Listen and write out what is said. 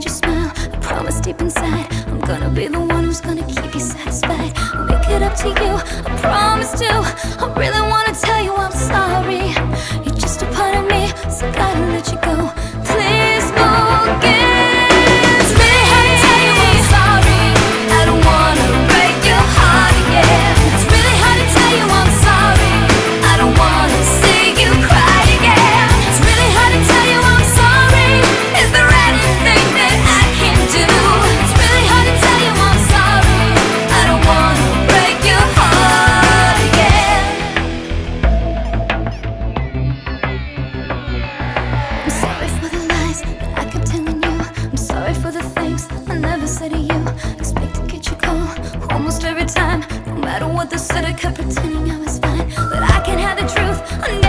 you smile. I promise deep inside I'm gonna be the one who's gonna keep you satisfied. I'll make it up to you, I promise to. I really wanna tell you I'm sorry. You're just a part of me, so gotta let you go. Please forgive. It's really hard to tell you I'm sorry. I don't wanna break your heart again. It's really hard to tell you I'm sorry. I don't wanna see you cry again. It's really hard to tell you I'm sorry. Is there anything that I can do? It's really hard to tell you I'm sorry. I don't wanna break your heart again. I'm sorry for the lies that I kept telling you. I'm sorry for the things I never said to you. Expect to get you cold almost every time. No matter what they said, I kept pretending I was fine, but I can't have the truth. I